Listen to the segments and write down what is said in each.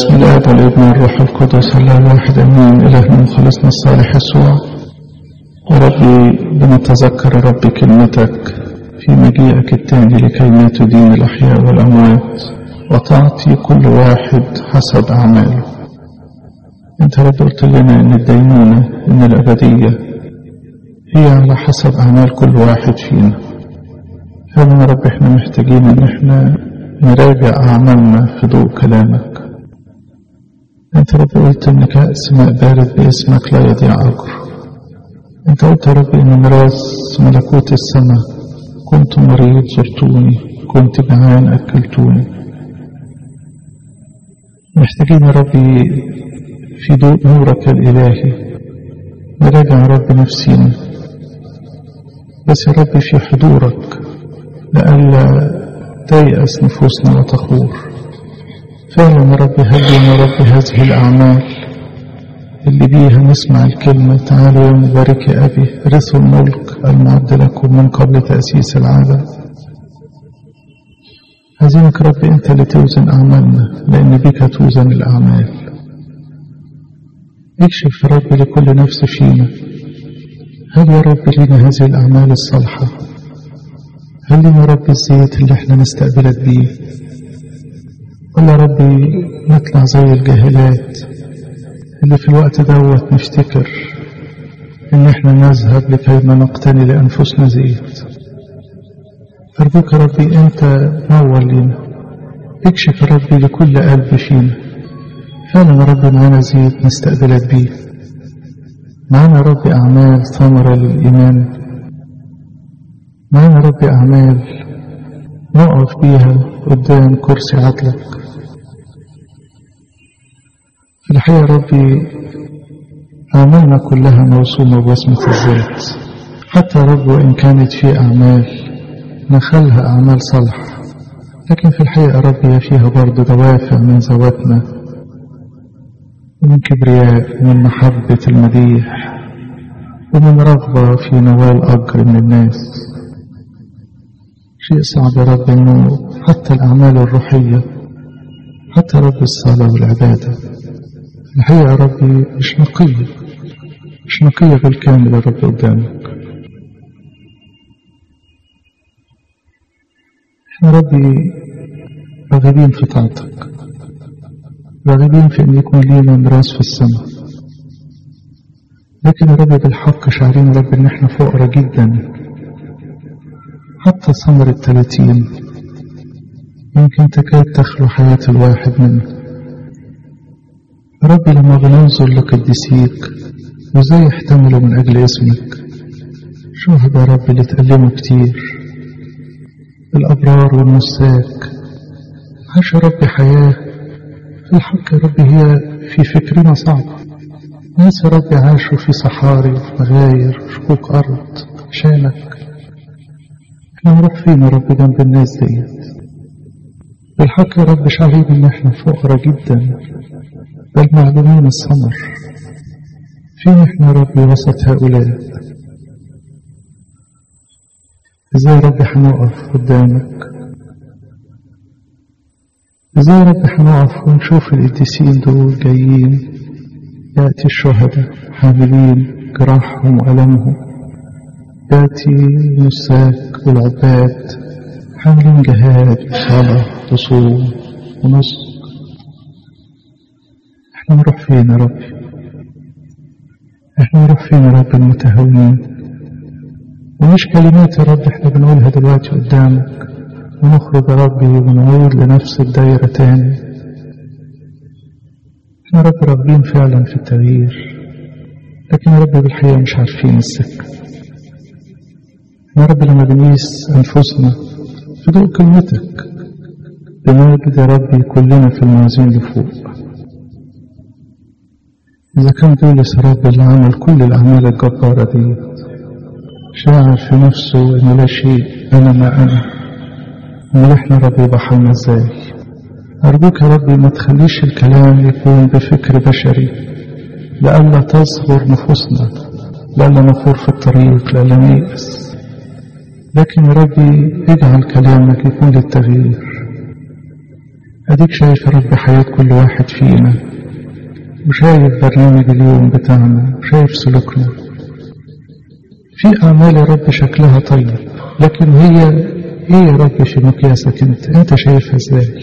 بسم الله والابن والروح القدس الله الواحد امين. الهنا وخلصنا الصالح يسوع. وربي بنتذكر ربي كلمتك في مجيئك التاني لكي ما تدين الاحياء والاموات وتعطي كل واحد حسب اعماله. انت رب قلت لنا ان الدينونة ان الابدية هي على حسب اعمال كل واحد فينا. فمن رب احنا محتاجين ان احنا نراجع اعمالنا في ضوء كلامك. انت رب قلت ان كأس ماء بارد باسمك لا يضيع اجر. انت قلت يا رب ان ميراث ملكوت السماء كنت مريض زرتوني، كنت جعان اكلتوني. محتاجين يا ربي في ضوء نورك الالهي نراجع يا رب نفسينا، بس يا رب في حضورك لئلا تيأس نفوسنا وتخور. فعلا يا رب هدينا يا رب هذه الأعمال اللي بيها نسمع الكلمة تعالوا يا مبارك يا أبي رثوا الملك المعد لكم من قبل تأسيس العالم. عايزينك يا رب أنت اللي توزن أعمالنا لأن بك توزن الأعمال. اكشف يا رب لكل نفس فينا، هل يا رب لنا هذه الأعمال الصالحة؟ هل لنا يا رب الزيت اللي احنا نستقبلك بيه؟ ولا يا ربي نطلع زي الجاهلات اللي في الوقت دوت نفتكر ان احنا نذهب لكي ما نقتني لانفسنا زيت؟ ارجوك يا ربي انت نور لنا، اكشف يا ربي لكل قلب فينا. فعلا يا ربي معانا زيت نستقبلك بيه، معانا يا ربي اعمال ثمرة للايمان، معانا يا ربي اعمال نقف بيها قدام كرسي عدلك. في الحقيقة يا ربي أعمالنا كلها موسومة بوسمة الذات، حتى يا رب وإن كانت في أعمال نخلها أعمال صالحة، لكن في الحقيقة يا رب هي فيها برضو دوافع من ذواتنا ومن كبرياء ومن محبة المديح ومن رغبة في نوال أجر من الناس. شيء صعب يا رب انه حتى الاعمال الروحية حتى رب الصلاة والعبادة الحقيقة يا ربي مش نقية بالكامل يا رب قدامك. احنا ربي راغبين في طاعتك، راغبين في ان يكون لينا ميراث في السماء، لكن يا ربي بالحق شعرين يا رب ان احنا فقراء جدا. حتى ثمرة 30 يمكن تكاد تخلو حياة الواحد منه. ربي لما بننظر لقديسيك وزي يحتملوا من أجل اسمك، شوهد يا رب اللي تألموا كتير، الأبرار والنساك، عاش يا رب حياة في الحق يا رب هي في فكرنا صعبة. ناس يا رب عاشوا في صحاري وفي مغاير وشقوق أرض عشانك. احنا نروح فين يا رب جنب الناس ديت؟ بالحق يا رب شعرين ان احنا فقراء جدا، بل معلومين الثمر. فين احنا يا رب وسط هؤلاء؟ ازاي يا رب هنقف قدامك؟ ازاي يا رب هنقف ونشوف القديسين دول جايين؟ يأتي الشهداء حاملين جراحهم وألمهم، يأتي النساك والعباد حاملين جهاد وصلاة وصوم ونص. احنا نروح فين يا رب؟ احنا نروح فين يا رب المتهاونين؟ ومش كلمات يا رب احنا بنقولها دلوقتي قدامك ونخرج يا ربي ونعود لنفس الدائرة تاني. احنا رب راغبين فعلا في التغيير، لكن يا رب بالحقيقة مش عارفين السكة. يا رب لما بنقيس أنفسنا في ضوء كلمتك بنجد يا ربي كلنا في الموازين لفوق. إذا كان بولس يا رب اللي عمل كل الأعمال الجبارة دي شاعر في نفسه إن لا شيء أنا ما أنا، أمال إحنا رب يبقى حالنا إزاي؟ أرجوك يا ربي ما تخليش الكلام يكون بفكر بشري لئلا تصغر نفوسنا، لئلا نخور في الطريق، لئلا نيأس، لكن يا ربي اجعل كلامك يكون للتغيير. أديك شايف يا رب حياة كل واحد فينا، وشايف برنامج اليوم بتاعنا، وشايف سلوكنا. في أعمال يا رب شكلها طيب، لكن هي إيه يا رب في مقياسك أنت شايفها إزاي؟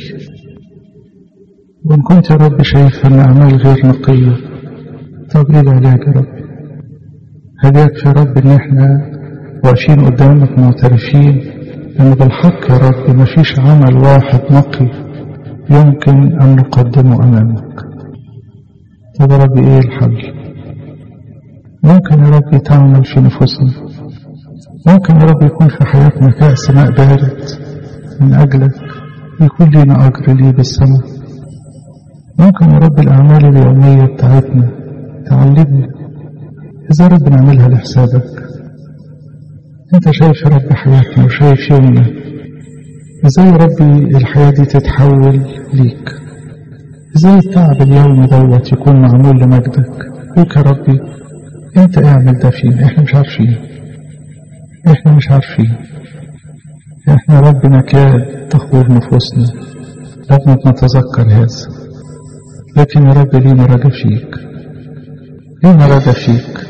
وإن كنت يا رب شايفها إن أعمال غير نقية، طب إيه العلاج يا رب؟ هداك يا رب إن إحنا واقفين قدامك معترفين إن بالحق يا رب مفيش عمل واحد نقي يمكن أن نقدمه أمامك. طب يا رب إيه الحل؟ ممكن يا رب تعمل في نفوسنا، ممكن يا رب يكون في حياتنا كأس ماء بارد من أجلك يكون لنا أجر ليه بالسماء. ممكن يا رب الأعمال اليومية بتاعتنا تعلمنا إذا رب نعملها لحسابك. أنت شايف يا رب حياتنا وشايف يومنا، إزاي يا ربي الحياة دي تتحول ليك؟ إزاي التعب اليومي دوت يكون معمول لمجدك؟ ليك يا ربي أنت اعمل ده فينا، إحنا مش عارفين، إحنا يا رب نكاد تخور نفوسنا لما نتذكر هذا. لكن يا رب لينا رجا فيك،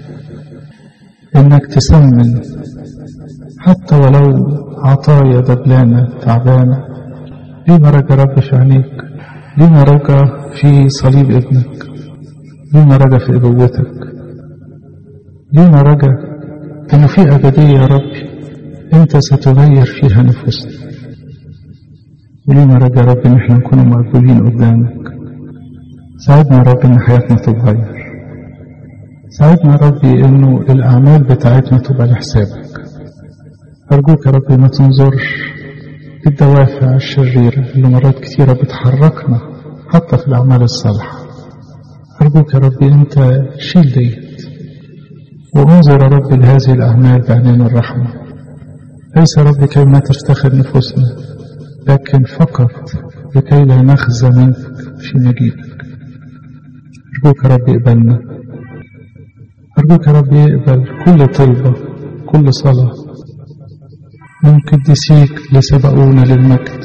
إنك تسمن حتى ولو عطايا دبلانة تعبانة. لينا رجا رب في عينيك، لينا رجا في صليب ابنك، لينا رجا في أبوتك، لينا رجا إنه في أبدية يا رب أنت ستغير فيها نفوسنا. ولينا رجا رب إن احنا نكون مقبولين قدامك. ساعدنا يا رب إن حياتنا تتغير، ساعدنا يا ربي إنه الأعمال بتاعتنا تبقى لحسابك. أرجوك يا ربي ما تنظرش الدوافع الشريرة اللي مرات كثيرة بتحركنا حتى في الأعمال الصالحة. أرجوك يا ربي أنت شيل ديت، وانظر يا رب لهذه الأعمال بعينين الرحمة، ليس يا رب كي ما تفتخر نفوسنا، لكن فقط لكي لا نخزى منك في مجيئك. أرجوك يا رب اقبلنا، أرجوك يا رب اقبل كل طلبة، كل صلاة من قديسيك لسبقونا للمجد.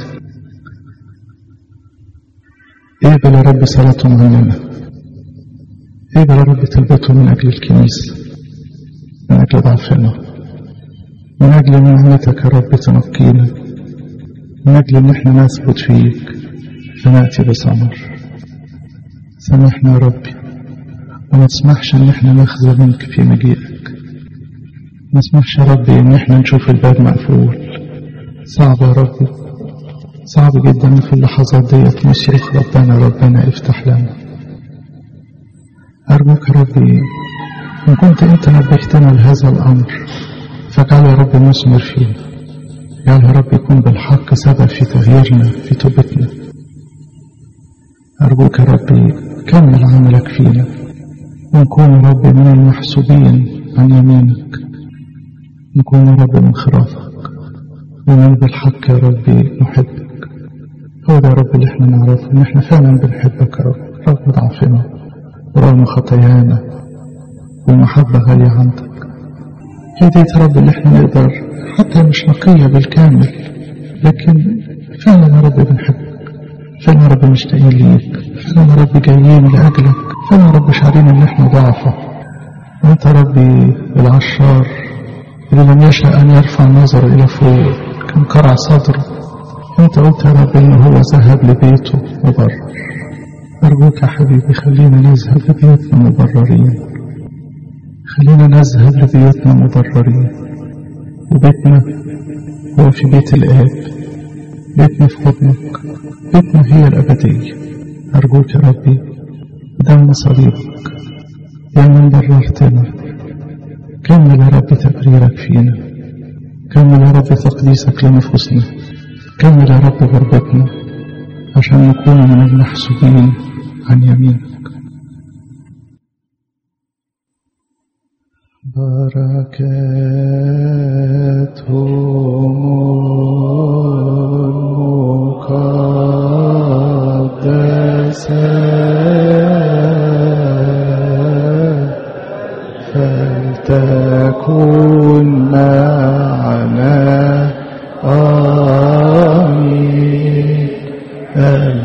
اقبل يا رب صلاتهم عننا، اقبل يا رب طلبتهم من أجل الكنيسة، من أجل ضعفنا، من أجل نعمتك يا رب تنقينا، من أجل أن احنا نثبت فيك فنأتي بثمر. سامحنا يا ربي، وما تسمحش أن احنا نخزى منك في مجيئك. ما تسمحش يا ربي أن احنا نشوف الباب مقفول. صعب يا ربي، صعب جدا في اللحظات ديت نصرخ ربنا افتح لنا. أرجوك يا ربي إن كنت أنت نبهتنا لهذا الأمر فاجعل يا رب مثمر فينا، اجعل يا رب يكون بالحق سبب في تغييرنا، في توبتنا. أرجوك يا ربي كمل عملك فينا، ونكون يا رب من المحسوبين عن يمينك، نكون يا رب من خرافك، ومن بالحق يا ربي نحبك. هو ده يا رب اللي احنا نعرفه، ان احنا فعلا بنحبك يا رب رغم ضعفنا ورغم خطايانا، والمحبة غالية عندك. هي دي يا رب اللي احنا نقدر حتى مش نقية بالكامل، لكن فعلا يا رب بنحبك، فعلا يا رب مشتاقين ليك، فعلا يا رب جايين لأجلك، فعلا يا رب شعرين ان احنا ضعفة. وانت يا ربي العشار اللي لم يشاء أن يرفع النظر إلى فوق كان قرع صدره، انت قلت يا رب إنه هو ذهب لبيته مبرر. أرجوك يا حبيبي خلينا نذهب لبيتنا مبررين، خلينا نذهب لبيتنا مبررين. وبيتنا هو في بيت الآب، بيتنا في حضنك، بيتنا هي الأبدية. أرجوك يا ربي دم صليبك يا من بررتنا، كمل يا رب تبريرك فينا، كمل يا رب تقديسك لنفوسنا، كمل يا رب غربتنا عشان نكون من المحسوبين عن يمينك. بركاتهم المقدسة فلتكن معنا آمين آمين.